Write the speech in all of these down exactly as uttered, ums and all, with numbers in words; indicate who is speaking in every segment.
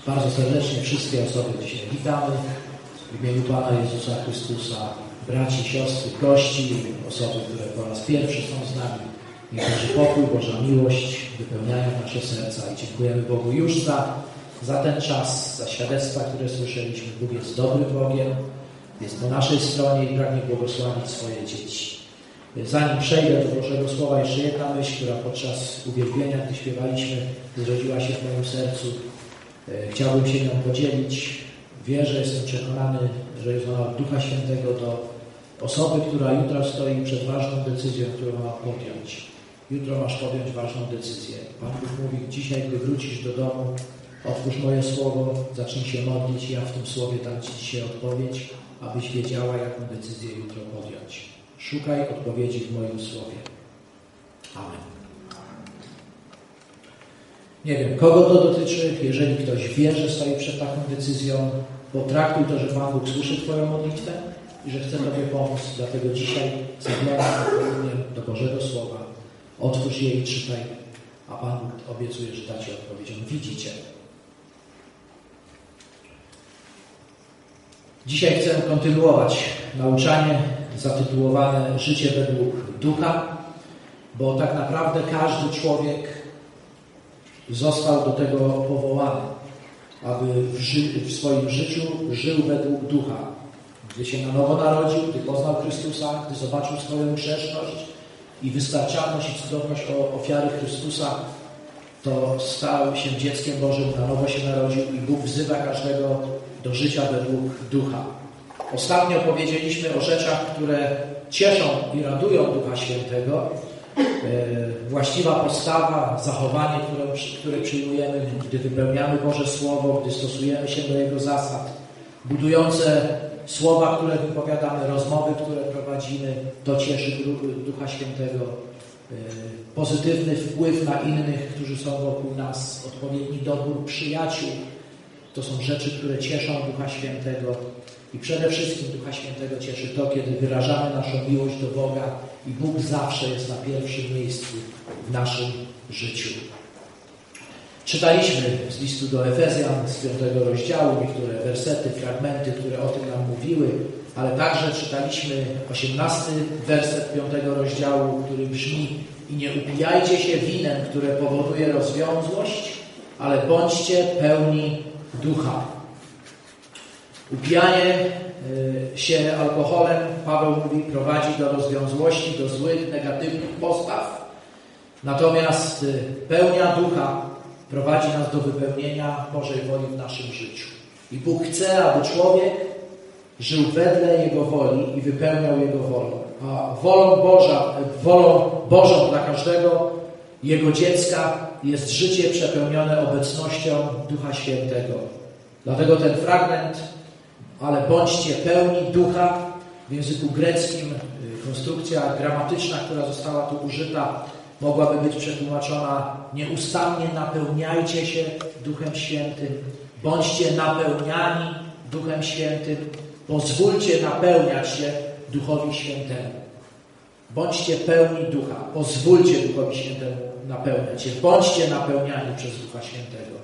Speaker 1: Bardzo serdecznie wszystkie osoby dzisiaj witamy. W imieniu Pana Jezusa Chrystusa, braci, siostry, gości, osoby, które po raz pierwszy są z nami. Niech Boży pokój, Boża miłość wypełniają nasze serca i dziękujemy Bogu już za, za ten czas, za świadectwa, które słyszeliśmy. Bóg jest dobrym Bogiem, jest po naszej stronie i pragnie błogosławić swoje dzieci. Zanim przejdę do Bożego Słowa, jeszcze jedna myśl, która podczas uwielbienia, gdy śpiewaliśmy, zrodziła się w moim sercu. Chciałbym się nią podzielić. Wierzę, jestem przekonany, że jest ona od Ducha Świętego do osoby, która jutro stoi przed ważną decyzją, którą ma podjąć. Jutro masz podjąć ważną decyzję. Pan Bóg mówi, dzisiaj, gdy wrócisz do domu, otwórz moje słowo, zacznij się modlić i ja w tym słowie dam Ci dzisiaj odpowiedź, abyś wiedziała, jaką decyzję jutro podjąć. Szukaj odpowiedzi w moim słowie. Amen. Nie wiem, kogo to dotyczy. Jeżeli ktoś wie, że stoi przed taką decyzją, potraktuj to, że Pan Bóg słyszy Twoją modlitwę i że chce Tobie pomóc. Dlatego dzisiaj zaglądam do Bożego Słowa. Otwórz je i czytaj, a Pan Bóg obiecuje, że da Ci odpowiedź. On widzi Cię. Dzisiaj chcę kontynuować nauczanie zatytułowane Życie według Ducha, bo tak naprawdę każdy człowiek został do tego powołany, aby w, ży- w swoim życiu żył według Ducha. Gdy się na nowo narodził, gdy poznał Chrystusa, gdy zobaczył swoją grzeszność i wystarczalność i cudowność ofiary Chrystusa, to stał się dzieckiem Bożym, na nowo się narodził i Bóg wzywa każdego do życia według Ducha. Ostatnio powiedzieliśmy o rzeczach, które cieszą i radują Ducha Świętego. Właściwa postawa, zachowanie, które, które przyjmujemy, gdy wypełniamy Boże Słowo, gdy stosujemy się do Jego zasad, budujące słowa, które wypowiadamy, rozmowy, które prowadzimy, to cieszy Ducha Świętego. Pozytywny wpływ na innych, którzy są wokół nas, odpowiedni dobór przyjaciół, to są rzeczy, które cieszą Ducha Świętego. I przede wszystkim Ducha Świętego cieszy to, kiedy wyrażamy naszą miłość do Boga i Bóg zawsze jest na pierwszym miejscu w naszym życiu. Czytaliśmy z listu do Efezjan z piątego rozdziału niektóre wersety, fragmenty, które o tym nam mówiły, ale także czytaliśmy osiemnasty werset piątego rozdziału, który brzmi: i nie upijajcie się winem, które powoduje rozwiązłość, ale bądźcie pełni Ducha. Upijanie się alkoholem, Paweł mówi, prowadzi do rozwiązłości, do złych, negatywnych postaw. Natomiast pełnia Ducha prowadzi nas do wypełnienia Bożej woli w naszym życiu. I Bóg chce, aby człowiek żył wedle Jego woli i wypełniał Jego wolę. A wolą, Boża, wolą Bożą dla każdego Jego dziecka jest życie przepełnione obecnością Ducha Świętego. Dlatego ten fragment, ale bądźcie pełni Ducha, w języku greckim konstrukcja gramatyczna, która została tu użyta, mogłaby być przetłumaczona: nieustannie napełniajcie się Duchem Świętym, bądźcie napełniani Duchem Świętym, pozwólcie napełniać się Duchowi Świętemu. Bądźcie pełni Ducha, pozwólcie Duchowi Świętemu napełniać się, bądźcie napełniani przez Ducha Świętego.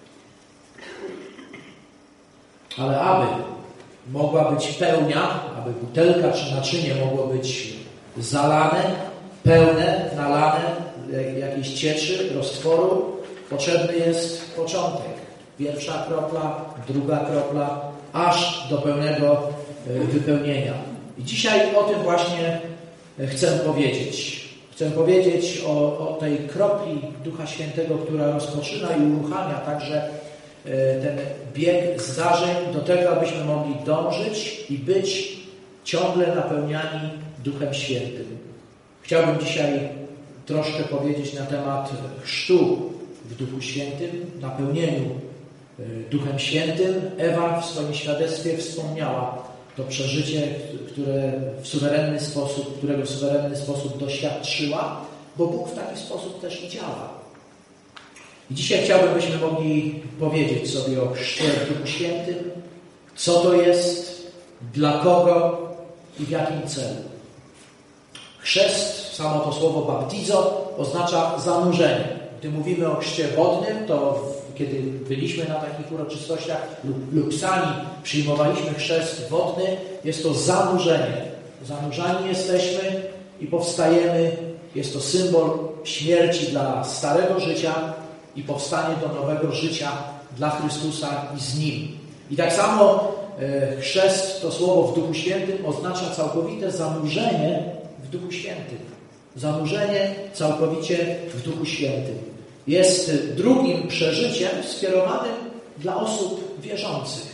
Speaker 1: Ale aby mogła być pełnia, aby butelka czy naczynie mogło być zalane, pełne, nalane jakiejś cieczy, roztworu, potrzebny jest początek. Pierwsza kropla, druga kropla, aż do pełnego wypełnienia. I dzisiaj o tym właśnie chcę powiedzieć. Chcę powiedzieć o, o tej kropli Ducha Świętego, która rozpoczyna i uruchamia także ten bieg zdarzeń do tego, abyśmy mogli dążyć i być ciągle napełniani Duchem Świętym. Chciałbym dzisiaj troszkę powiedzieć na temat chrztu w Duchu Świętym, napełnieniu Duchem Świętym. Ewa w swoim świadectwie wspomniała to przeżycie, które w suwerenny sposób, którego w suwerenny sposób doświadczyła, bo Bóg w taki sposób też i działa. I dzisiaj chciałbym, byśmy mogli powiedzieć sobie o chrzcie w Duchu Świętym, co to jest, dla kogo i w jakim celu. Chrzest, samo to słowo baptizo, oznacza zanurzenie. Gdy mówimy o chrzcie wodnym, to kiedy byliśmy na takich uroczystościach lub, lub sami przyjmowaliśmy chrzest wodny, jest to zanurzenie. Zanurzani jesteśmy i powstajemy. Jest to symbol śmierci dla starego życia i powstanie do nowego życia dla Chrystusa i z Nim. I tak samo e, chrzest, to słowo w Duchu Świętym, oznacza całkowite zanurzenie w Duchu Świętym. Zanurzenie całkowicie w Duchu Świętym. Jest drugim przeżyciem skierowanym dla osób wierzących.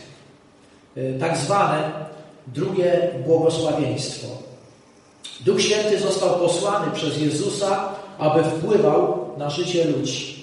Speaker 1: E, tak zwane drugie błogosławieństwo. Duch Święty został posłany przez Jezusa, aby wpływał na życie ludzi.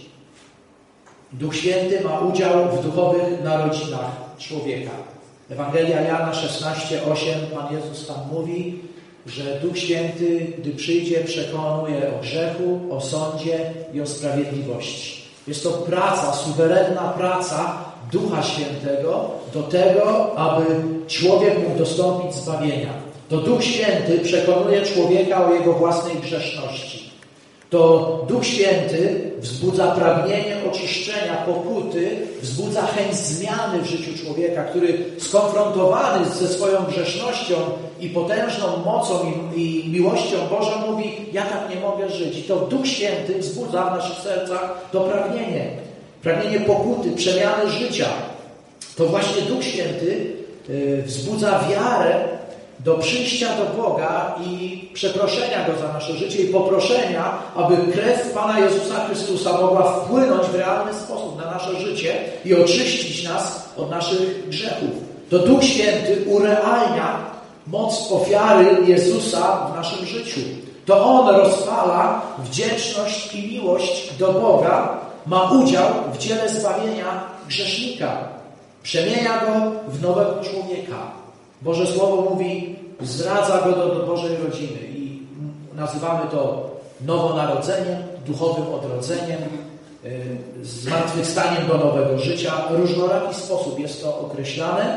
Speaker 1: Duch Święty ma udział w duchowych narodzinach człowieka. Ewangelia Jana szesnaście osiem, Pan Jezus tam mówi, że Duch Święty, gdy przyjdzie, przekonuje o grzechu, o sądzie i o sprawiedliwości. Jest to praca, suwerenna praca Ducha Świętego do tego, aby człowiek mógł dostąpić zbawienia. To Duch Święty przekonuje człowieka o jego własnej grzeszności. To Duch Święty wzbudza pragnienie oczyszczenia, pokuty, wzbudza chęć zmiany w życiu człowieka, który skonfrontowany ze swoją grzesznością i potężną mocą i, i miłością Bożą mówi, ja tak nie mogę żyć. I to Duch Święty wzbudza w naszych sercach to pragnienie. Pragnienie pokuty, przemiany życia. To właśnie Duch Święty yy, wzbudza wiarę do przyjścia do Boga i przeproszenia Go za nasze życie i poproszenia, aby krew Pana Jezusa Chrystusa mogła wpłynąć w realny sposób na nasze życie i oczyścić nas od naszych grzechów. To Duch Święty urealnia moc ofiary Jezusa w naszym życiu. To On rozpala wdzięczność i miłość do Boga, ma udział w dziele zbawienia grzesznika. Przemienia go w nowego człowieka. Boże Słowo mówi, zdradza go do, do Bożej rodziny i nazywamy to nowonarodzeniem, duchowym odrodzeniem, yy, zmartwychwstaniem do nowego życia. W różnoraki sposób jest to określane.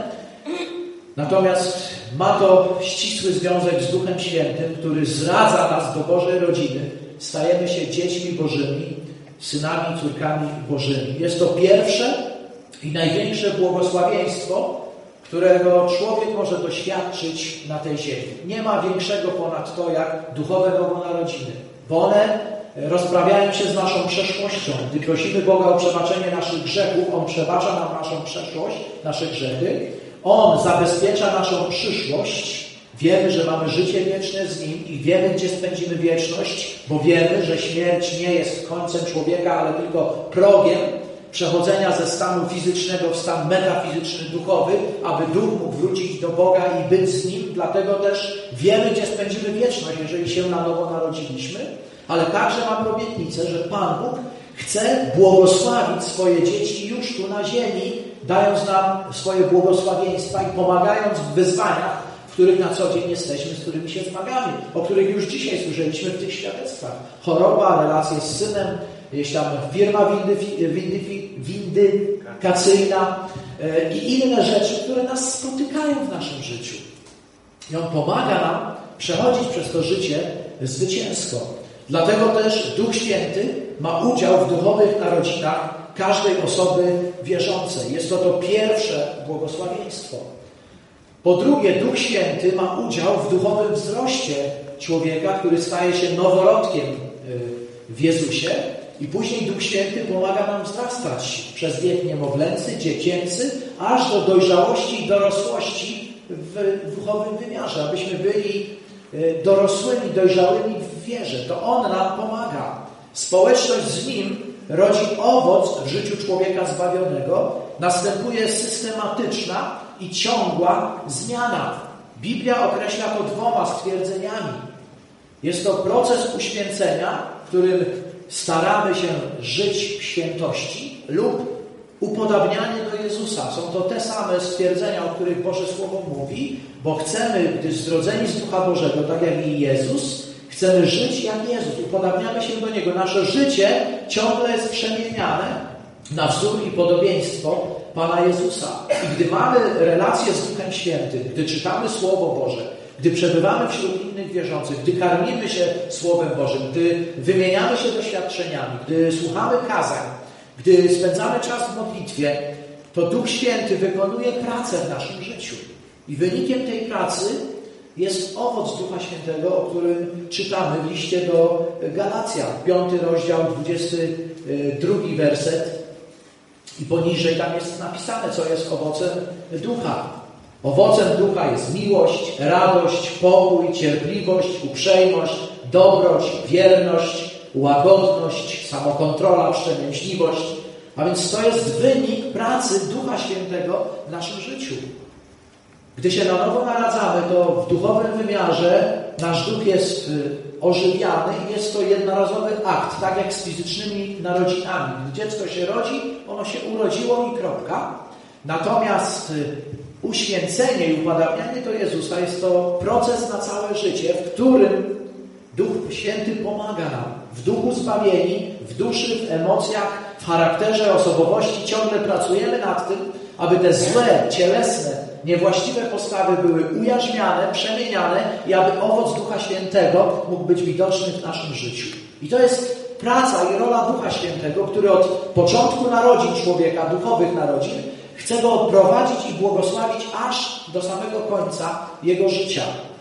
Speaker 1: Natomiast ma to ścisły związek z Duchem Świętym, który zdradza nas do Bożej rodziny. Stajemy się dziećmi Bożymi, synami, córkami Bożymi. Jest to pierwsze i największe błogosławieństwo, którego człowiek może doświadczyć na tej ziemi. Nie ma większego ponad to, jak duchowe nowonarodziny, bo one rozprawiają się z naszą przeszłością. Gdy prosimy Boga o przebaczenie naszych grzechów, On przebacza nam naszą przeszłość, nasze grzechy. On zabezpiecza naszą przyszłość. Wiemy, że mamy życie wieczne z Nim i wiemy, gdzie spędzimy wieczność, bo wiemy, że śmierć nie jest końcem człowieka, ale tylko progiem przechodzenia ze stanu fizycznego w stan metafizyczny, duchowy, aby duch mógł wrócić do Boga i być z Nim. Dlatego też wiemy, gdzie spędzimy wieczność, jeżeli się na nowo narodziliśmy. Ale także mamy obietnicę, że Pan Bóg chce błogosławić swoje dzieci już tu na ziemi, dając nam swoje błogosławieństwa i pomagając w wyzwaniach, w których na co dzień jesteśmy, z którymi się zmagamy, o których już dzisiaj słyszeliśmy w tych świadectwach. Choroba, relacje z synem, jest tam firma windykacyjna i inne rzeczy, które nas spotykają w naszym życiu. I On pomaga nam przechodzić przez to życie zwycięsko. Dlatego też Duch Święty ma udział w duchowych narodzinach każdej osoby wierzącej. Jest to to pierwsze błogosławieństwo. Po drugie, Duch Święty ma udział w duchowym wzroście człowieka, który staje się noworodkiem w Jezusie. I później Duch Święty pomaga nam wzrastać przez wiek niemowlęcy, dziecięcy, aż do dojrzałości i dorosłości w duchowym wymiarze, abyśmy byli dorosłymi, dojrzałymi w wierze. To On nam pomaga. Społeczność z Nim rodzi owoc w życiu człowieka zbawionego. Następuje systematyczna i ciągła zmiana. Biblia określa to dwoma stwierdzeniami. Jest to proces uświęcenia, w którym staramy się żyć w świętości lub upodabnianie do Jezusa. Są to te same stwierdzenia, o których Boże Słowo mówi, bo chcemy, gdy zrodzeni z Ducha Bożego, tak jak i Jezus, chcemy żyć jak Jezus. Upodabniamy się do Niego. Nasze życie ciągle jest przemieniane na wzór i podobieństwo Pana Jezusa. I gdy mamy relację z Duchem Świętym, gdy czytamy Słowo Boże, gdy przebywamy wśród innych wierzących, gdy karmimy się Słowem Bożym, gdy wymieniamy się doświadczeniami, gdy słuchamy kazań, Gdy spędzamy czas w modlitwie, to Duch Święty wykonuje pracę w naszym życiu. I wynikiem tej pracy jest owoc Ducha Świętego, o którym czytamy w liście do Galacjan, piąty rozdział, dwudziesty drugi werset. I poniżej tam jest napisane, co jest owocem Ducha. Owocem Ducha jest miłość, radość, pokój, cierpliwość, uprzejmość, dobroć, wierność, łagodność, samokontrola, wstrzemięźliwość. A więc to jest wynik pracy Ducha Świętego w naszym życiu. Gdy się na nowo naradzamy, to w duchowym wymiarze nasz duch jest ożywiany i jest to jednorazowy akt, tak jak z fizycznymi narodzinami. Gdy dziecko się rodzi, ono się urodziło i kropka. Natomiast uświęcenie i upodabnianie do Jezusa jest to proces na całe życie, w którym Duch Święty pomaga nam. W duchu zbawieni, w duszy, w emocjach, w charakterze, osobowości ciągle pracujemy nad tym, aby te złe, cielesne, niewłaściwe postawy były ujarzmiane, przemieniane i aby owoc Ducha Świętego mógł być widoczny w naszym życiu. I to jest praca i rola Ducha Świętego, który od początku narodzin człowieka, duchowych narodzin, chce go prowadzić i błogosławić aż do samego końca jego życia.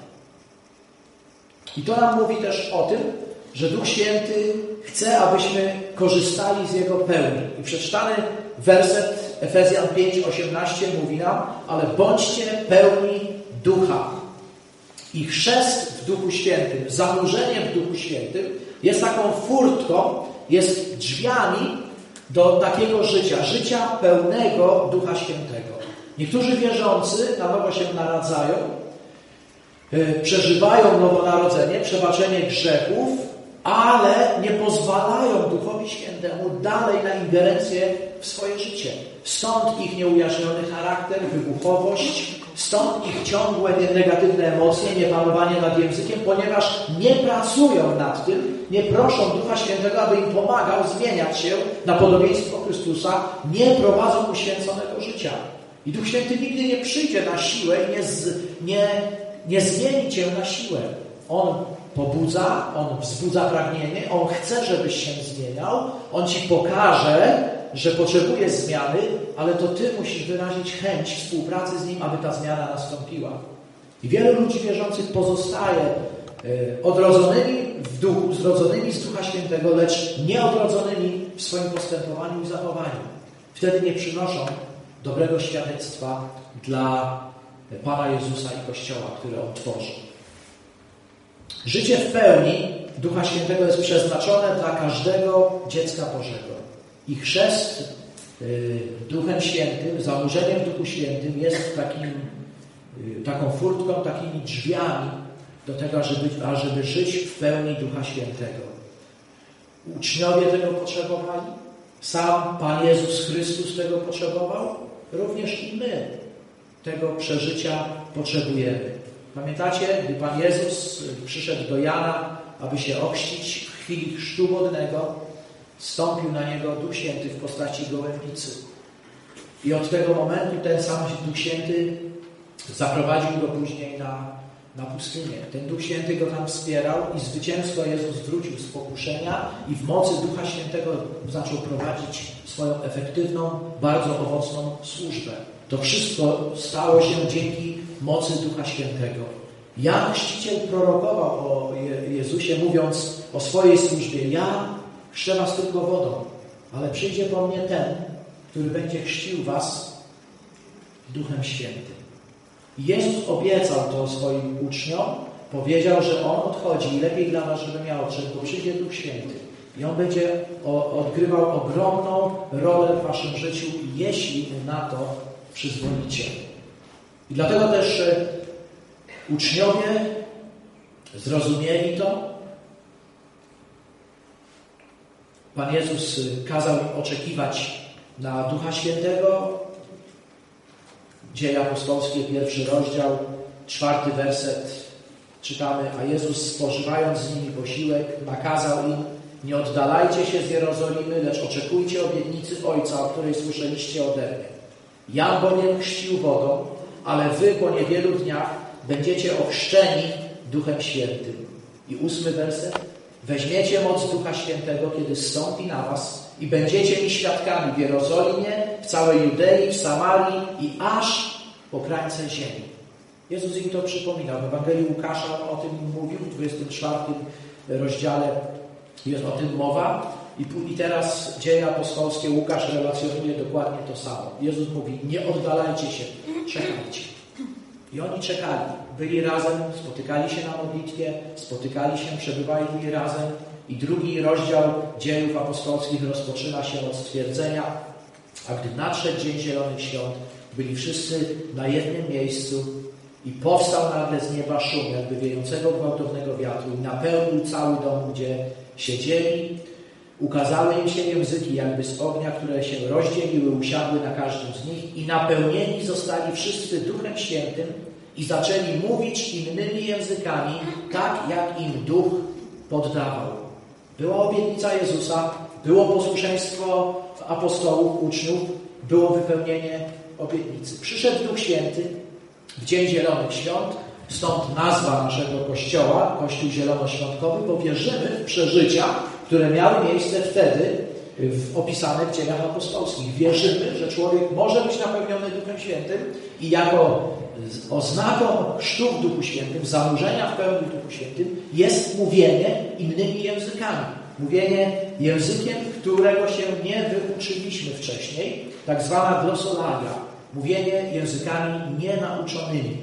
Speaker 1: I to nam mówi też o tym, że Duch Święty chce, abyśmy korzystali z Jego pełni. I przeczytany werset Efezjan pięć osiemnaście mówi nam, ale bądźcie pełni Ducha. I chrzest w Duchu Świętym, zanurzenie w Duchu Świętym jest taką furtką, jest drzwiami do takiego życia, życia pełnego Ducha Świętego. Niektórzy wierzący na nowo się naradzają, przeżywają nowonarodzenie, przebaczenie grzechów, ale nie pozwalają Duchowi Świętemu dalej na ingerencję w swoje życie. Stąd ich nieujarzmiony charakter, wybuchowość, stąd ich ciągłe negatywne emocje, niepanowanie nad językiem, ponieważ nie pracują nad tym, nie proszą Ducha Świętego, aby im pomagał zmieniać się na podobieństwo Chrystusa, nie prowadzą uświęconego życia. I Duch Święty nigdy nie przyjdzie na siłę i nie, z, nie, nie zmieni cię na siłę. On pobudza, On wzbudza pragnienie, On chce, żebyś się zmieniał, On ci pokaże, że potrzebujesz zmiany, ale to ty musisz wyrazić chęć współpracy z Nim, aby ta zmiana nastąpiła. I wielu ludzi wierzących pozostaje odrodzonymi w duchu, zrodzonymi z Ducha Świętego, lecz nieodrodzonymi w swoim postępowaniu i zachowaniu. Wtedy nie przynoszą dobrego świadectwa dla Pana Jezusa i Kościoła, który On tworzy. Życie w pełni Ducha Świętego jest przeznaczone dla każdego dziecka Bożego. I chrzest y, Duchem Świętym, zanurzeniem w Duchu Świętym jest takim, y, taką furtką, takimi drzwiami do tego, ażeby, ażeby żyć w pełni Ducha Świętego. Uczniowie tego potrzebowali, sam Pan Jezus Chrystus tego potrzebował, również i my tego przeżycia potrzebujemy. Pamiętacie, gdy Pan Jezus przyszedł do Jana, aby się ochrzcić, w chwili chrztu wodnego zstąpił na niego Duch Święty w postaci gołębicy. I od tego momentu ten sam Duch Święty zaprowadził go później na, na pustynię. Ten Duch Święty go tam wspierał i zwycięstwo Jezus zwrócił z pokuszenia i w mocy Ducha Świętego zaczął prowadzić swoją efektywną, bardzo owocną służbę. To wszystko stało się dzięki mocy Ducha Świętego. Jan Chrzciciel prorokował o Jezusie, mówiąc o swojej służbie: ja chrzczę was tylko wodą, ale przyjdzie po mnie ten, który będzie chrzcił was Duchem Świętym. I Jezus obiecał to swoim uczniom, powiedział, że On odchodzi i lepiej dla was, żeby miał odszedł, bo przyjdzie Duch Święty. I On będzie odgrywał ogromną rolę w waszym życiu, jeśli na to przyzwolicie. I dlatego też uczniowie zrozumieli to. Pan Jezus kazał im oczekiwać na Ducha Świętego. Dzieje apostolskie, pierwszy rozdział, czwarty werset czytamy: a Jezus, spożywając z nimi posiłek, nakazał im: nie oddalajcie się z Jerozolimy, lecz oczekujcie obietnicy Ojca, o której słyszeliście ode mnie. Jan bowiem chrzcił wodą, ale wy po niewielu dniach będziecie ochrzczeni Duchem Świętym. I ósmy werset: weźmiecie moc Ducha Świętego, kiedy zstąpi na was i będziecie mi świadkami w Jerozolimie, w całej Judei, w Samarii i aż po krańce ziemi. Jezus im to przypominał. W Ewangelii Łukasza o tym mówił, w dwudziestym czwartym rozdziale jest o tym mowa. I, I teraz Dzieje apostolskie, Łukasz relacjonuje dokładnie to samo. Jezus mówi, nie oddalajcie się, czekajcie. I oni czekali. Byli razem, spotykali się na modlitwie, spotykali się, przebywali razem. I drugi rozdział Dziejów apostolskich rozpoczyna się od stwierdzenia, a gdy nadszedł Dzień Zielonych Świąt, byli wszyscy na jednym miejscu i powstał nagle z nieba szum, jakby wiejącego gwałtownego wiatru i napełnił cały dom, gdzie siedzieli. Ukazały im się języki jakby z ognia, które się rozdzieliły, usiadły na każdym z nich i napełnieni zostali wszyscy Duchem Świętym i zaczęli mówić innymi językami, tak jak im Duch poddawał. Była obietnica Jezusa, było posłuszeństwo apostołów, uczniów, było wypełnienie obietnicy. Przyszedł Duch Święty w Dzień Zielonych Świąt, stąd nazwa naszego kościoła, Kościół Zielonoświątkowy, bo wierzymy w przeżycia, które miały miejsce wtedy w, opisane w Dziejach Apostolskich. Wierzymy, że człowiek może być napełniony Duchem Świętym i jako oznaką chrztu w Duchu Świętym, zanurzenia w pełni w Duchu Świętym jest mówienie innymi językami. Mówienie językiem, którego się nie wyuczyliśmy wcześniej, tak zwana glosolalia. Mówienie językami nienauczonymi.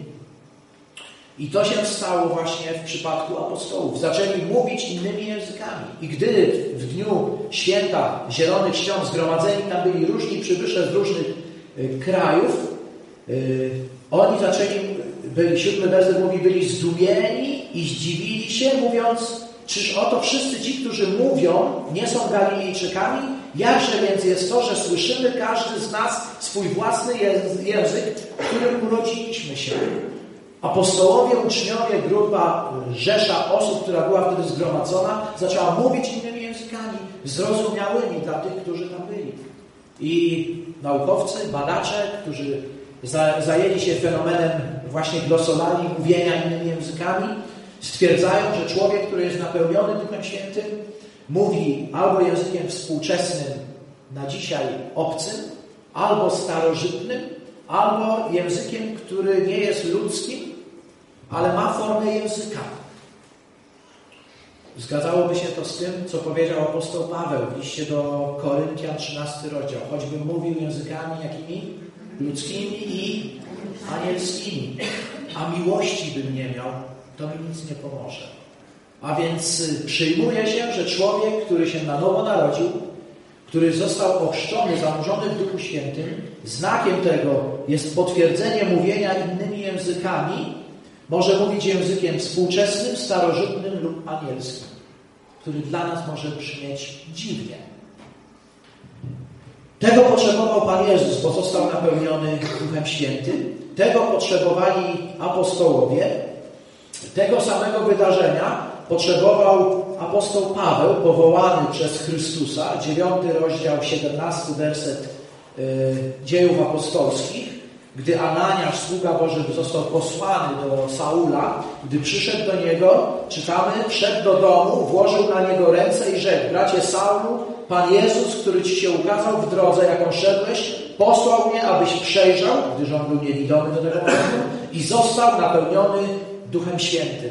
Speaker 1: I to się stało właśnie w przypadku apostołów. Zaczęli mówić innymi językami. I gdy w dniu święta Zielonych Świąt zgromadzeni tam byli różni przybysze z różnych y, krajów, y, oni zaczęli, byli, siódmy werset mówi, byli zdumieni i zdziwili się, mówiąc, czyż oto wszyscy ci, którzy mówią, nie są Galilejczykami? Jakże więc jest to, że słyszymy każdy z nas swój własny język, w którym urodziliśmy się? Apostołowie, uczniowie, grupa, rzesza osób, która była wtedy zgromadzona, zaczęła mówić innymi językami, zrozumiałymi dla tych, którzy tam byli. I naukowcy, badacze, którzy zajęli się fenomenem właśnie glosolali, mówienia innymi językami, stwierdzają, że człowiek, który jest napełniony Duchem Świętym, mówi albo językiem współczesnym, na dzisiaj obcym, albo starożytnym, albo językiem, który nie jest ludzkim, ale ma formę języka. Zgadzałoby się to z tym, co powiedział apostoł Paweł w liście do Koryntian, trzynasty rozdział. Choćbym mówił językami jakimi? Ludzkimi i anielskimi. A miłości bym nie miał, to mi nic nie pomoże. A więc przyjmuje się, że człowiek, który się na nowo narodził, który został ochrzczony, zanurzony w Duchu Świętym, znakiem tego jest potwierdzenie mówienia innymi językami, może mówić językiem współczesnym, starożytnym lub anielskim, który dla nas może brzmieć dziwnie. Tego potrzebował Pan Jezus, bo został napełniony Duchem Świętym. Tego potrzebowali apostołowie. Tego samego wydarzenia potrzebował apostoł Paweł, powołany przez Chrystusa, dziewiąty rozdział, siedemnasty werset yy, Dziejów Apostolskich, gdy Ananiasz, sługa Boży, został posłany do Saula, gdy przyszedł do niego, czytamy, wszedł do domu, włożył na niego ręce i rzekł: bracie Saulu, Pan Jezus, który ci się ukazał w drodze, jaką szedłeś, posłał mnie, abyś przejrzał, gdyż on był niewidomy do tego momentu, i został napełniony Duchem Świętym.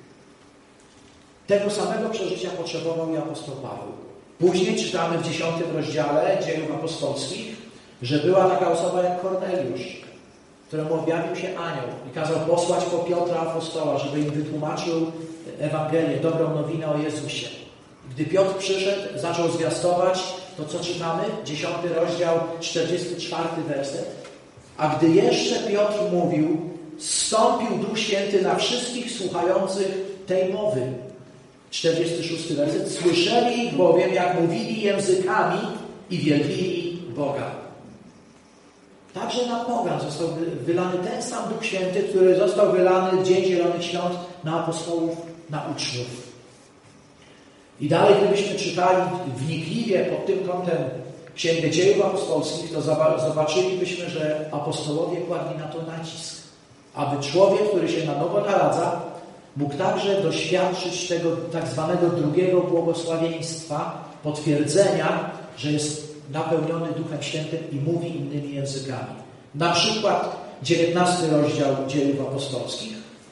Speaker 1: Tego samego przeżycia potrzebował i apostoł Paweł. Później czytamy w dziesiątym rozdziale Dziejów Apostolskich, że była taka osoba jak Korneliusz, któremu objawił się anioł i kazał posłać po Piotra apostoła, żeby im wytłumaczył Ewangelię, dobrą nowinę o Jezusie. Gdy Piotr przyszedł, zaczął zwiastować to, co czytamy, dziesiąty rozdział, czterdziesty czwarty werset. A gdy jeszcze Piotr mówił, zstąpił Duch Święty na wszystkich słuchających tej mowy. czterdziesty szósty werset. Słyszeli ich bowiem, jak mówili językami i wielbili Boga. Także na pogan został wylany ten sam Duch Święty, który został wylany w Dzień Zielonych Świąt na apostołów, na uczniów. I dalej, gdybyśmy czytali wnikliwie pod tym kątem Księgę Dziejów Apostolskich, to zobaczylibyśmy, że apostołowie kładli na to nacisk. Aby człowiek, który się na nowo naradza, mógł także doświadczyć tego tak zwanego drugiego błogosławieństwa, potwierdzenia, że jest napełniony Duchem Świętym i mówi innymi językami. Na przykład dziewiętnasty rozdział Dziejów Apostolskich.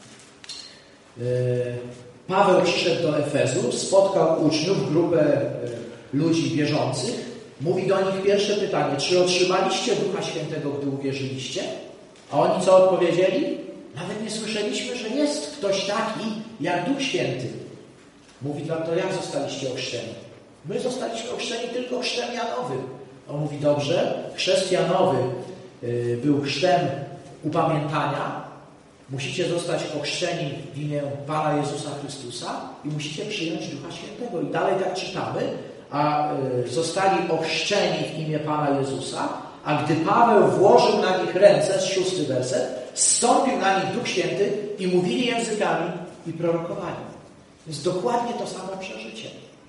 Speaker 1: Paweł przyszedł do Efezu, spotkał uczniów, grupę ludzi wierzących. Mówi do nich pierwsze pytanie: czy otrzymaliście Ducha Świętego, gdy uwierzyliście? A oni co odpowiedzieli? Nawet nie słyszeliśmy, że jest ktoś taki jak Duch Święty. Mówi tam: to jak zostaliście ochrzczeni? My zostaliśmy ochrzczeni tylko chrztem janowym. On mówi: dobrze, chrzest janowy yy, był chrztem upamiętania. Musicie zostać ochrzczeni w imię Pana Jezusa Chrystusa i musicie przyjąć Ducha Świętego. I dalej tak czytamy: a yy, zostali ochrzczeni w imię Pana Jezusa, a gdy Paweł włożył na nich ręce, z szósty werset, zstąpił na nich Duch Święty i mówili językami i prorokowali. Jest dokładnie to samo przeżycie.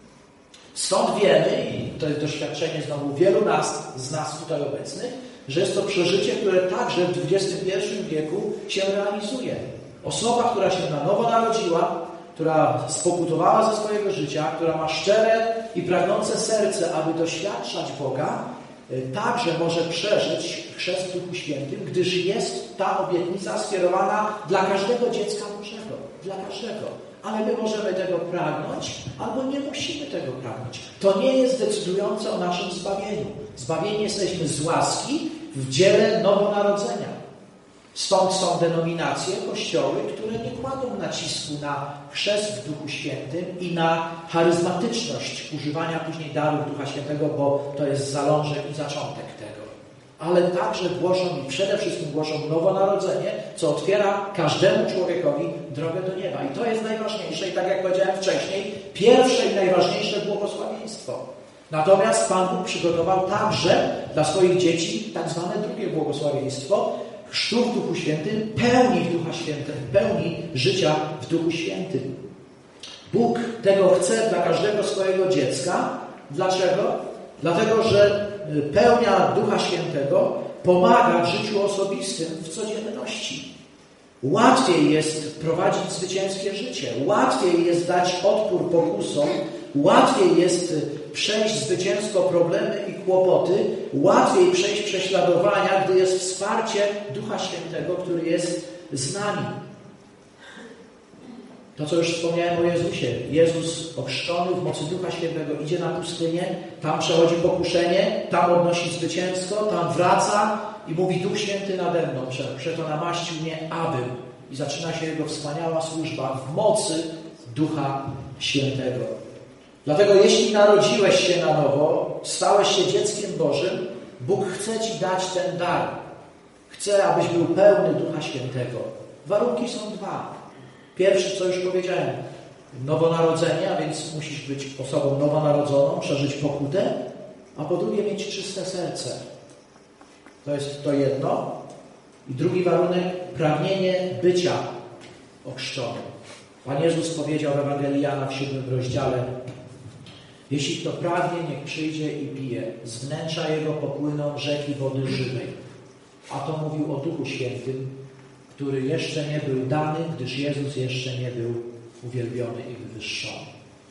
Speaker 1: Stąd wiemy, i to jest doświadczenie znowu wielu nas, z nas tutaj obecnych, że jest to przeżycie, które także w dwudziestym pierwszym wieku się realizuje. Osoba, która się na nowo narodziła, która spokutowała ze swojego życia, która ma szczere i pragnące serce, aby doświadczać Boga, także może przeżyć chrzest w Duchu Świętym, gdyż jest ta obietnica skierowana dla każdego dziecka Bożego. Dla każdego. Ale my możemy tego pragnąć, albo nie musimy tego pragnąć. To nie jest decydujące o naszym zbawieniu. Zbawieni jesteśmy z łaski w dziele nowonarodzenia. Stąd są denominacje, kościoły, które nie kładą nacisku na chrzest w Duchu Świętym i na charyzmatyczność używania później darów Ducha Świętego, bo to jest zalążek i zaczątek tego. Ale także głoszą i przede wszystkim głoszą nowonarodzenie, co otwiera każdemu człowiekowi drogę do nieba. I to jest najważniejsze i tak jak powiedziałem wcześniej, pierwsze i najważniejsze błogosławieństwo. Natomiast Pan Bóg przygotował także dla swoich dzieci tak zwane drugie błogosławieństwo, chrztu w Duchu Świętym, pełni w Ducha Świętym, pełni życia w Duchu Świętym. Bóg tego chce dla każdego swojego dziecka. Dlaczego? Dlatego, że pełnia Ducha Świętego pomaga w życiu osobistym, w codzienności. Łatwiej jest prowadzić zwycięskie życie, łatwiej jest dać odpór pokusom, łatwiej jest przejść zwycięsko problemy i kłopoty, łatwiej przejść prześladowania, gdy jest wsparcie Ducha Świętego, który jest z nami. To, co już wspomniałem o Jezusie. Jezus ochrzczony w mocy Ducha Świętego idzie na pustynię, tam przechodzi pokuszenie, tam odnosi zwycięsko, tam wraca i mówi: Duch Święty nade mną, przeto namaścił mnie, abym. I zaczyna się Jego wspaniała służba w mocy Ducha Świętego. Dlatego jeśli narodziłeś się na nowo, stałeś się dzieckiem Bożym, Bóg chce Ci dać ten dar. Chce, abyś był pełny Ducha Świętego. Warunki są dwa. Pierwszy, co już powiedziałem, nowonarodzenie, a więc musisz być osobą nowonarodzoną, przeżyć pokutę, a po drugie mieć czyste serce. To jest to jedno. I drugi warunek, pragnienie bycia ochrzczonym. Pan Jezus powiedział w Ewangelii Jana w siódmym rozdziale: jeśli kto pragnie, niech przyjdzie i pije. Z wnętrza jego popłyną rzeki wody żywej. A to mówił o Duchu Świętym, który jeszcze nie był dany, gdyż Jezus jeszcze nie był uwielbiony i wywyższony.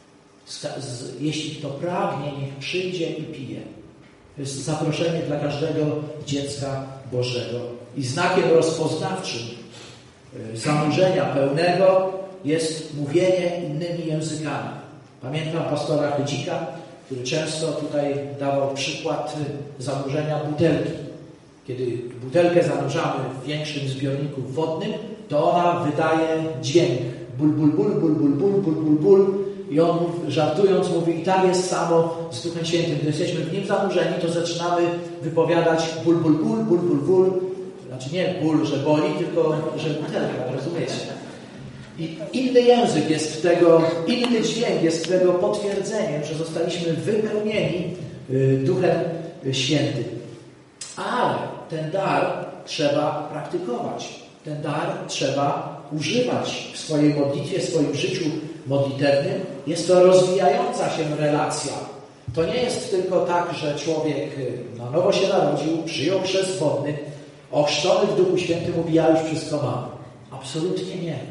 Speaker 1: Jeśli kto pragnie, niech przyjdzie i pije. To jest zaproszenie dla każdego dziecka Bożego. I znakiem rozpoznawczym zanurzenia pełnego jest mówienie innymi językami. Pamiętam pastora Chydzika, który często tutaj dawał przykład zanurzenia butelki. Kiedy butelkę zanurzamy w większym zbiorniku wodnym, to ona wydaje dźwięk. Ból, ból, ból, ból, ból, ból, ból, ból, ból. I on żartując mówi: i tak jest samo z Duchem Świętym. Gdy jesteśmy w Nim zanurzeni, to zaczynamy wypowiadać ból, ból, ból, ból, ból, ból. Znaczy nie ból, że boli, tylko że butelka, rozumiecie? I inny język jest tego, inny dźwięk jest tego potwierdzeniem, że zostaliśmy wypełnieni Duchem Świętym. Ale ten dar trzeba praktykować. Ten dar trzeba używać w swojej modlitwie, w swoim życiu modlitewnym. Jest to rozwijająca się relacja. To nie jest tylko tak, że człowiek na nowo się narodził, przyjął chrzest wodny, ochrzczony w Duchu Świętym mówi: ja już wszystko mam. Absolutnie nie.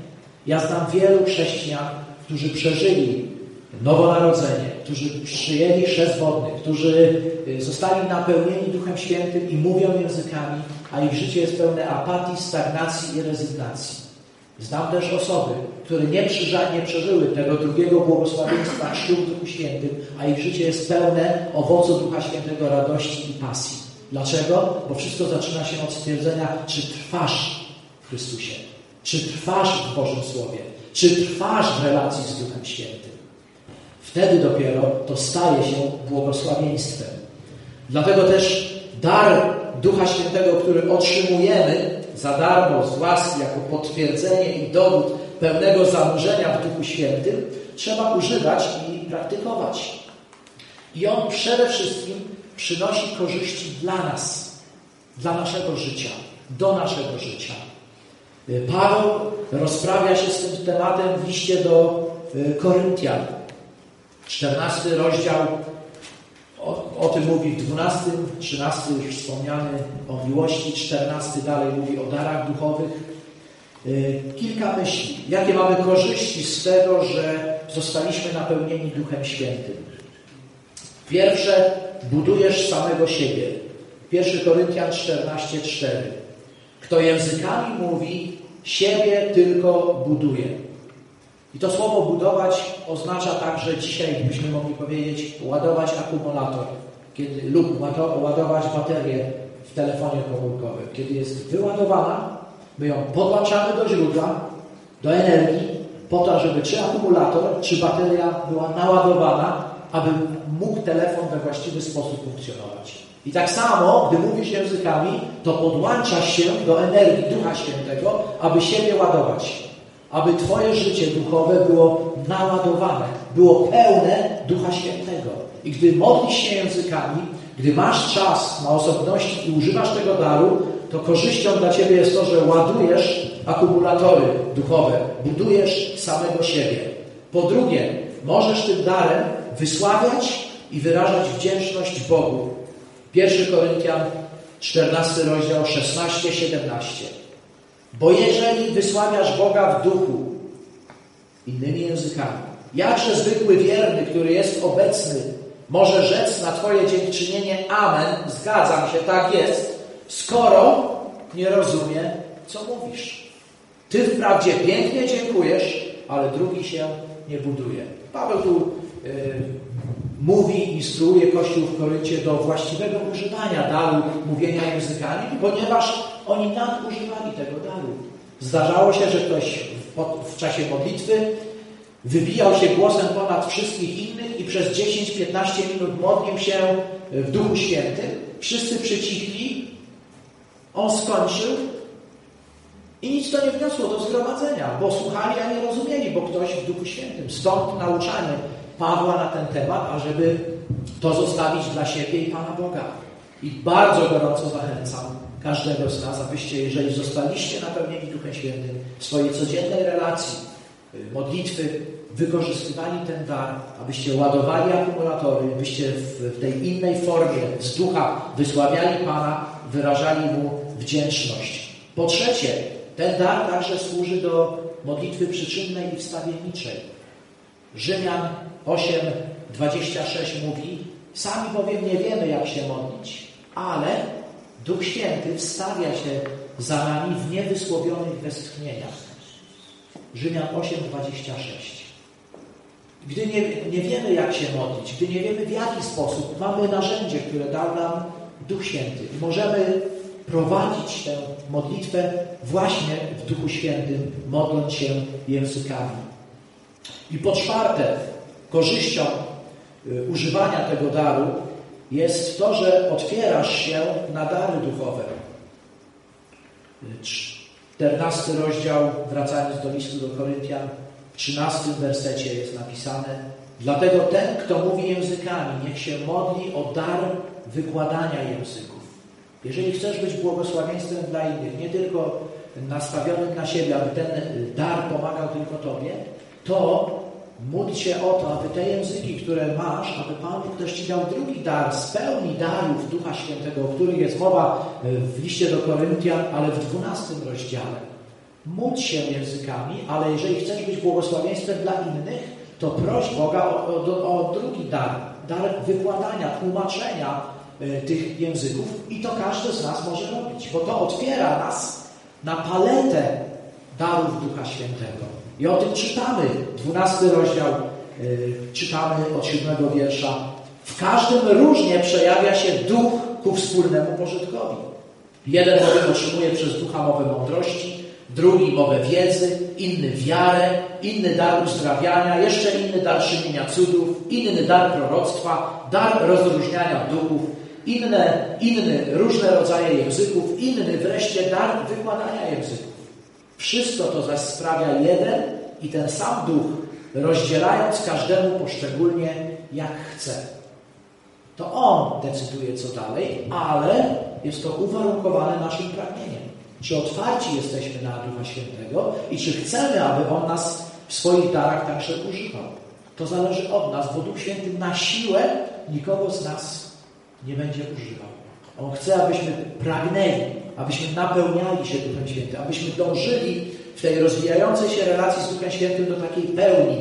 Speaker 1: Ja znam wielu chrześcijan, którzy przeżyli nowonarodzenie, którzy przyjęli chrzest wodny, którzy zostali napełnieni Duchem Świętym i mówią językami, a ich życie jest pełne apatii, stagnacji i rezygnacji. Znam też osoby, które nie, przyża, nie przeżyły tego drugiego błogosławieństwa chrztu w Duchu Świętym, a ich życie jest pełne owocu Ducha Świętego, radości i pasji. Dlaczego? Bo wszystko zaczyna się od stwierdzenia, czy trwasz w Chrystusie, czy trwasz w Bożym Słowie, czy trwasz w relacji z Duchem Świętym. Wtedy dopiero to staje się błogosławieństwem. Dlatego też dar Ducha Świętego, który otrzymujemy za darmo, z łaski, jako potwierdzenie i dowód pełnego zanurzenia w Duchu Świętym, trzeba używać i praktykować. I on przede wszystkim przynosi korzyści dla nas, dla naszego życia, do naszego życia. Paweł rozprawia się z tym tematem w liście do Koryntian. czternasty rozdział o, o tym mówi w dwunastym, trzynastym już wspomniany o miłości, czternasty dalej mówi o darach duchowych. Kilka myśli. Jakie mamy korzyści z tego, że zostaliśmy napełnieni Duchem Świętym? Pierwsze, budujesz samego siebie. pierwszy Koryntian czternaście, cztery. Kto językami mówi, siebie tylko buduje. I to słowo budować oznacza także dzisiaj, byśmy mogli powiedzieć, ładować akumulator kiedy, lub ładować baterię w telefonie komórkowym. Kiedy jest wyładowana, my ją podłączamy do źródła, do energii, po to, żeby czy akumulator, czy bateria była naładowana, aby mógł telefon we właściwy sposób funkcjonować. I tak samo, gdy mówisz językami, to podłączasz się do energii Ducha Świętego, aby siebie ładować. Aby Twoje życie duchowe było naładowane, było pełne Ducha Świętego. I gdy modlisz się językami, gdy masz czas na osobności i używasz tego daru, to korzyścią dla Ciebie jest to, że ładujesz akumulatory duchowe, budujesz samego siebie. Po drugie, możesz tym darem wysławiać i wyrażać wdzięczność Bogu. pierwszy Koryntian, czternasty rozdział, szesnaście, siedemnaście. Bo jeżeli wysławiasz Boga w duchu, innymi językami, jakże zwykły wierny, który jest obecny, może rzec na Twoje dziękczynienie amen, zgadzam się, tak jest, skoro nie rozumie, co mówisz. Ty wprawdzie pięknie dziękujesz, ale drugi się nie buduje. Paweł tu yy, mówi, instruuje Kościół w Koryncie do właściwego używania daru mówienia językami, ponieważ oni nadużywali tego daru. Zdarzało się, że ktoś w, w czasie modlitwy wybijał się głosem ponad wszystkich innych i przez dziesięć do piętnastu minut modlił się w Duchu Świętym. Wszyscy przycichli, on skończył i nic to nie wniosło do zgromadzenia, bo słuchali, a nie rozumieli, bo ktoś w Duchu Świętym. Stąd nauczanie Pawła na ten temat, ażeby to zostawić dla siebie i Pana Boga. I bardzo gorąco zachęcam każdego z nas, abyście, jeżeli zostaliście napełnieni Duchem Świętym w swojej codziennej relacji, modlitwy, wykorzystywali ten dar, abyście ładowali akumulatory, abyście w tej innej formie z ducha wysławiali Pana, wyrażali Mu wdzięczność. Po trzecie, ten dar także służy do modlitwy przyczynnej i wstawienniczej. Rzymian osiem, dwadzieścia sześć mówi, sami bowiem nie wiemy, jak się modlić, ale Duch Święty wstawia się za nami w niewysłowionych westchnieniach. Rzymian osiem, dwadzieścia sześć. Gdy nie, nie wiemy, jak się modlić, gdy nie wiemy, w jaki sposób, mamy narzędzie, które dał nam Duch Święty. I możemy prowadzić tę modlitwę właśnie w Duchu Świętym, modląc się językami. I po czwarte, korzyścią y, używania tego daru jest to, że otwierasz się na dary duchowe. czternasty rozdział, wracając do listu do Koryntian, w trzynastym wersecie jest napisane: dlatego ten, kto mówi językami, niech się modli o dar wykładania języków. Jeżeli chcesz być błogosławieństwem dla innych, nie tylko nastawionym na siebie, aby ten dar pomagał tylko Tobie, to módl się o to, aby te języki, które masz, aby Pan Bóg też Ci dał drugi dar, z pełni darów Ducha Świętego, o których jest mowa w liście do Koryntian, ale w dwunastym rozdziale. módl się językami, ale jeżeli chcesz być błogosławieństwem dla innych, to proś Boga o, o, o drugi dar, dar wykładania, tłumaczenia y, tych języków i to każdy z nas może robić, bo to otwiera nas na paletę darów Ducha Świętego. I o tym czytamy, dwunasty rozdział, y, czytamy od siódmego wiersza. W każdym różnie przejawia się duch ku wspólnemu pożytkowi. Jeden bowiem otrzymuje przez ducha mowę mądrości, drugi mowę wiedzy, inny wiarę, inny dar uzdrawiania, jeszcze inny dar czynienia cudów, inny dar proroctwa, dar rozróżniania duchów, inne, inny różne rodzaje języków, inny wreszcie dar wykładania języków. Wszystko to zaś sprawia jeden i ten sam duch, rozdzielając każdemu poszczególnie jak chce. To On decyduje co dalej, ale jest to uwarunkowane naszym pragnieniem. Czy otwarci jesteśmy na Ducha Świętego i czy chcemy, aby On nas w swoich darach także używał. To zależy od nas, bo Duch Święty na siłę nikogo z nas nie będzie używał. On chce, abyśmy pragnęli, abyśmy napełniali się Duchem Świętym, abyśmy dążyli w tej rozwijającej się relacji z Duchem Świętym do takiej pełni.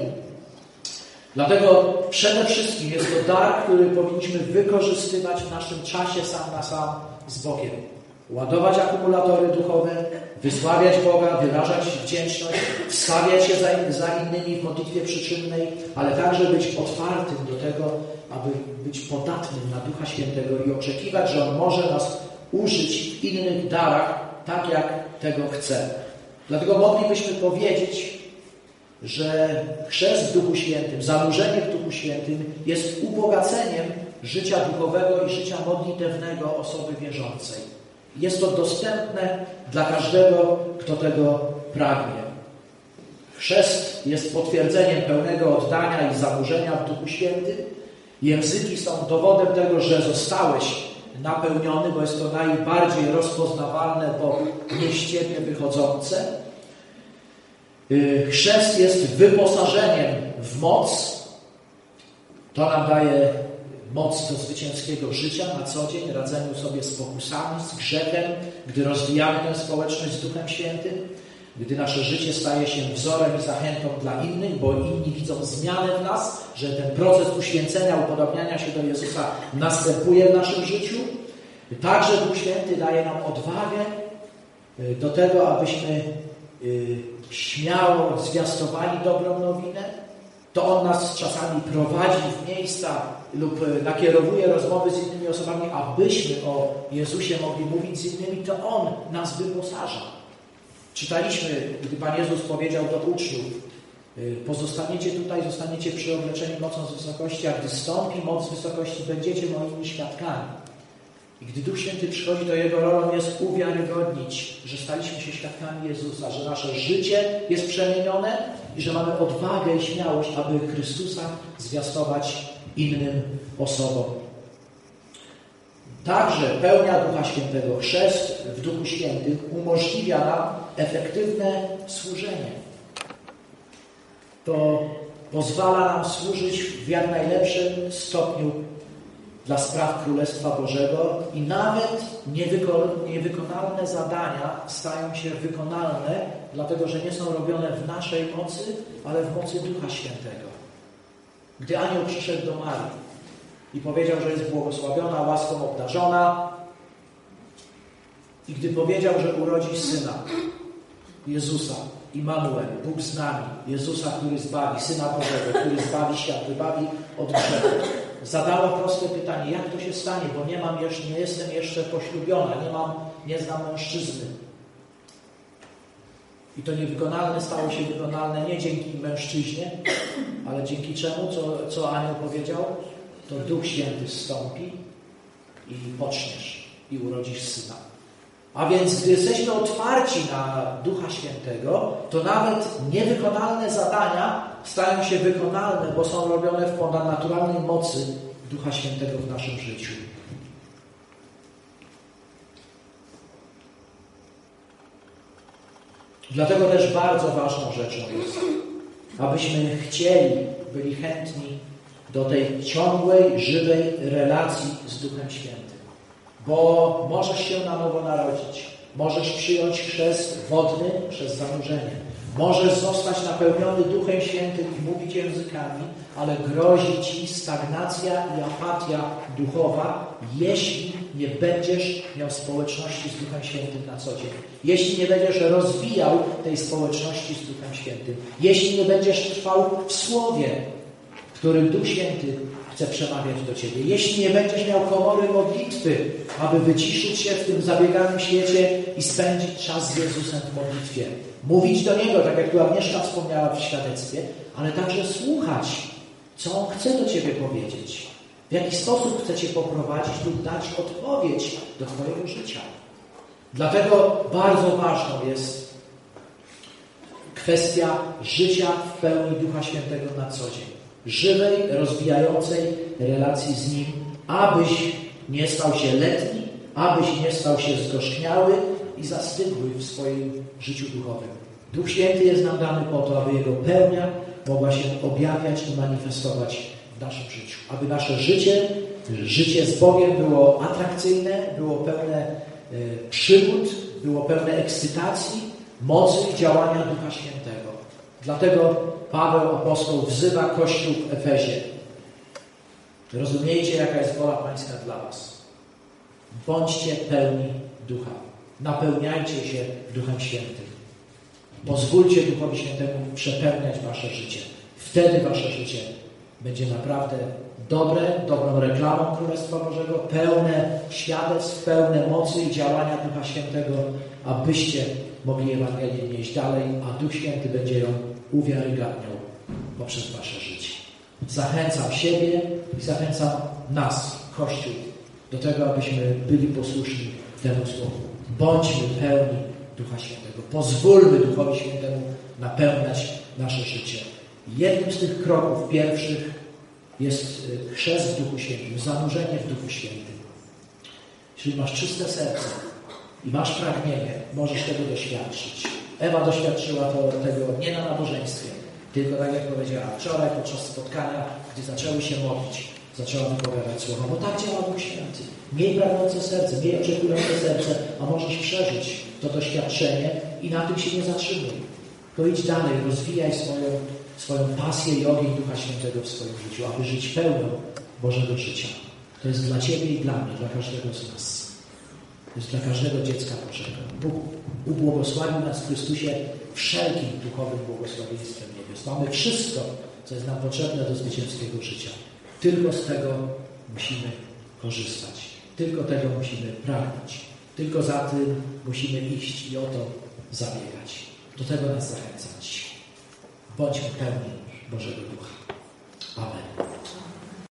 Speaker 1: Dlatego przede wszystkim jest to dar, który powinniśmy wykorzystywać w naszym czasie sam na sam z Bogiem. Ładować akumulatory duchowe, wysławiać Boga, wyrażać wdzięczność, wstawiać się za, za innymi w modlitwie przyczynnej, ale także być otwartym do tego, aby być podatnym na Ducha Świętego i oczekiwać, że On może nas użyć w innych darach, tak jak tego chce. Dlatego moglibyśmy powiedzieć, że chrzest w Duchu Świętym, zanurzenie w Duchu Świętym jest ubogaceniem życia duchowego i życia modlitewnego osoby wierzącej. Jest to dostępne dla każdego, kto tego pragnie. Chrzest jest potwierdzeniem pełnego oddania i zanurzenia w Duchu Świętym. Języki są dowodem tego, że zostałeś napełniony, bo jest to najbardziej rozpoznawalne, bo nie z Ciebie wychodzące. Chrzest jest wyposażeniem w moc. To nam daje moc do zwycięskiego życia na co dzień, radzeniu sobie z pokusami, z grzechem, gdy rozwijamy tę społeczność z Duchem Świętym, gdy nasze życie staje się wzorem i zachętą dla innych, bo inni widzą zmianę w nas, że ten proces uświęcenia, upodobniania się do Jezusa następuje w naszym życiu. Także Duch Święty daje nam odwagę do tego, abyśmy śmiało zwiastowali dobrą nowinę. To On nas czasami prowadzi w miejsca lub nakierowuje rozmowy z innymi osobami, abyśmy o Jezusie mogli mówić z innymi, to On nas wyposaża. Czytaliśmy, gdy Pan Jezus powiedział do uczniów: pozostaniecie tutaj, zostaniecie przyobleczeni mocą z wysokości, a gdy stąpi moc z wysokości, będziecie moimi świadkami. I gdy Duch Święty przychodzi, to Jego rolą jest uwiarygodnić, że staliśmy się świadkami Jezusa, że nasze życie jest przemienione i że mamy odwagę i śmiałość, aby Chrystusa zwiastować innym osobom. Także pełnia Ducha Świętego, chrzest w Duchu Świętym umożliwia nam efektywne służenie. To pozwala nam służyć w jak najlepszym stopniu dla spraw Królestwa Bożego i nawet niewyko- niewykonalne zadania stają się wykonalne, dlatego że nie są robione w naszej mocy, ale w mocy Ducha Świętego. Gdy anioł przyszedł do Marii i powiedział, że jest błogosławiona, łaską obdarzona, i gdy powiedział, że urodzi Syna, Jezusa, Immanuel, Bóg z nami, Jezusa, który zbawi, Syna Bożego, który zbawi świat, wybawi od grzechu, zadała proste pytanie: jak to się stanie, bo nie mam jeszcze, nie jestem jeszcze poślubiona, nie mam, nie znam mężczyzny. I to niewykonalne stało się wykonalne nie dzięki mężczyźnie, ale dzięki czemu, co, co anioł powiedział? To Duch Święty zstąpi i poczniesz i urodzisz Syna. A więc gdy jesteśmy otwarci na Ducha Świętego, to nawet niewykonalne zadania stają się wykonalne, bo są robione w ponadnaturalnej mocy Ducha Świętego w naszym życiu. Dlatego też bardzo ważną rzeczą jest, abyśmy chcieli, byli chętni do tej ciągłej, żywej relacji z Duchem Świętym. Bo możesz się na nowo narodzić, Możesz przyjąć chrzest wodny przez zanurzenie. Możesz zostać napełniony Duchem Świętym i mówić językami, ale grozi ci stagnacja i apatia duchowa, jeśli nie będziesz miał społeczności z Duchem Świętym na co dzień. Jeśli nie będziesz rozwijał tej społeczności z Duchem Świętym. Jeśli nie będziesz trwał w Słowie, w którym Duch Święty chce przemawiać do ciebie. Jeśli nie będziesz miał komory modlitwy, aby wyciszyć się w tym zabieganym świecie i spędzić czas z Jezusem w modlitwie. Mówić do Niego, tak jak tu Agnieszka wspomniała w świadectwie, ale także słuchać, co On chce do ciebie powiedzieć. W jaki sposób chce cię poprowadzić lub dać odpowiedź do twojego życia. Dlatego bardzo ważną jest kwestia życia w pełni Ducha Świętego na co dzień. Żywej, rozwijającej relacji z Nim, abyś nie stał się letni, abyś nie stał się zgorzkniały i zastygły w swoim życiu duchowym. Duch Święty jest nam dany po to, aby Jego pełnia mogła się objawiać i manifestować w naszym życiu. Aby nasze życie, życie z Bogiem było atrakcyjne, było pełne e, przygód, było pełne ekscytacji, mocy i działania Ducha Świętego. Dlatego Paweł apostoł wzywa Kościół w Efezie. Rozumiejcie, jaka jest wola Pańska dla was. Bądźcie pełni Ducha. Napełniajcie się Duchem Świętym. Pozwólcie Duchowi Świętemu przepełniać wasze życie. Wtedy wasze życie będzie naprawdę dobre, dobrą reklamą Królestwa Bożego, pełne świadectw, pełne mocy i działania Ducha Świętego, abyście mogli Ewangelię nieść dalej, a Duch Święty będzie ją uwiarygadniał poprzez wasze życie. Zachęcam siebie i zachęcam nas, Kościół, do tego, abyśmy byli posłuszni temu słowu. Bądźmy pełni Ducha Świętego. Pozwólmy Duchowi Świętemu napełniać nasze życie. Jednym z tych kroków pierwszych jest chrzest w Duchu Świętym, zanurzenie w Duchu Świętym. Jeśli masz czyste serce i masz pragnienie, możesz tego doświadczyć. Ewa doświadczyła to, tego nie na nabożeństwie, tylko tak jak powiedziała wczoraj podczas spotkania, gdy zaczęły się modlić, zaczęła wypowiadać słowa, bo tak działa Duch Święty. Miej pragnące serce, miej oczekujące serce, a możesz przeżyć to doświadczenie i na tym się nie zatrzymuj. To idź dalej, rozwijaj swoją, swoją pasję i ogień Ducha Świętego w swoim życiu, aby żyć pełnią Bożego życia. To jest dla ciebie i dla mnie, dla każdego z nas. To jest dla każdego dziecka Bożego. Bóg ubłogosławił nas w Chrystusie wszelkim duchowym błogosławieństwem niebios. Mamy wszystko, co jest nam potrzebne do zwycięskiego życia. Tylko z tego musimy korzystać. Tylko tego musimy pragnąć. Tylko za tym musimy iść i o to zabiegać. Do tego nas zachęcać. Bądźmy pełni Bożego Ducha. Amen.